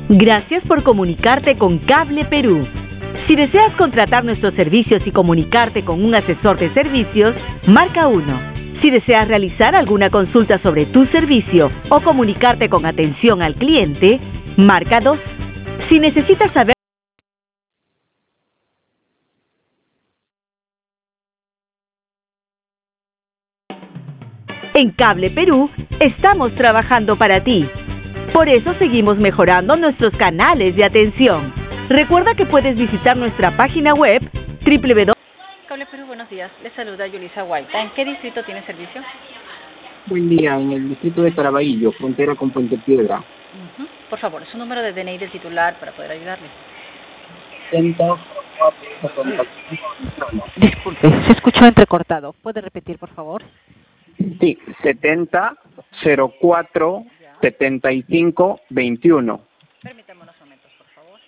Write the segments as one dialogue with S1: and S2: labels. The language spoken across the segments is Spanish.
S1: Gracias por comunicarte con Cable Perú. Si deseas contratar nuestros servicios y comunicarte con un asesor de servicios, marca 1. Si deseas realizar alguna consulta sobre tu servicio o comunicarte con atención al cliente, marca 2. Si necesitas saber en Cable Perú, estamos trabajando para ti. Por eso seguimos mejorando nuestros canales de atención. Recuerda que puedes visitar nuestra página web www.
S2: Cable Perú, buenos días. Les saluda Yulisa Guaita. ¿En qué distrito tiene servicio?
S3: Buen día, en el distrito de Caraballo, frontera con Puente Piedra.
S2: Por favor, su número de DNI del titular para poder ayudarle.
S3: 70.
S2: Disculpe, se escuchó entrecortado. ¿Puede repetir, por favor?
S3: Sí, 70 04 75 21.
S2: Permítame unos momentos, por favor.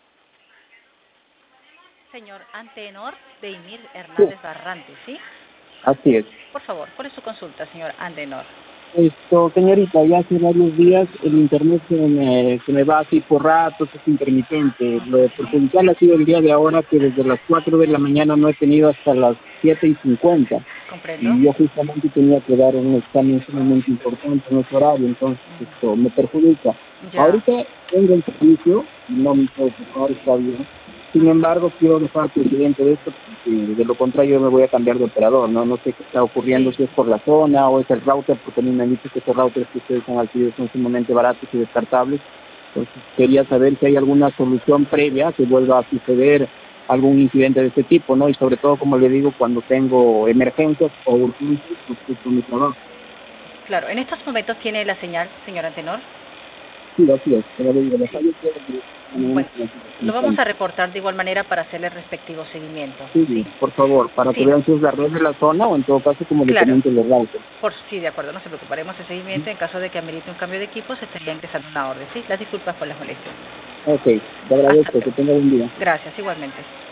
S2: Señor Antenor Deimir Hernández Barrantes, ¿sí?
S3: Así es.
S2: Por favor, ¿cuál es su consulta, señor Antenor?
S3: Señorita, ya hace varios días el internet se me va así por ratos, es intermitente. Lo perjudicial ha sido el día de ahora que desde las 4 de la mañana no he tenido hasta las 7:50.
S2: Comprendo.
S3: Y yo justamente tenía que dar un examen sumamente importante en ese horario, entonces esto me perjudica.
S2: Ya.
S3: Ahorita tengo el servicio, no me puedo preocupar, está bien. Sin embargo, quiero dejar precedente de esto, porque de lo contrario yo me voy a cambiar de operador, ¿no? No sé qué está ocurriendo, si es por la zona o es el router, porque a mí me han dicho que estos routers que ustedes han adquirido son sumamente baratos y descartables. Entonces quería saber si hay alguna solución previa que vuelva a suceder algún incidente de este tipo, ¿no? Y sobre todo, como le digo, cuando tengo emergencias o urgencias respecto a mi trabajo.
S2: Claro, en estos momentos tiene la señal, señor Antenor.
S3: Sí, así es, pero le digo, la falla
S2: Bueno, lo vamos a reportar de igual manera para hacerle el respectivo seguimiento.
S3: Sí, por favor, para que
S2: Sí.
S3: vean si es la red de la zona o en todo caso como le
S2: Claro.
S3: comenten los routers.
S2: Sí, de acuerdo, nos preocuparemos el seguimiento. En caso de que amerite un cambio de equipo, se estaría ingresando una orden, ¿sí? Las disculpas por las molestias.
S3: Ok, te agradezco, que tenga buen día.
S2: Gracias, igualmente.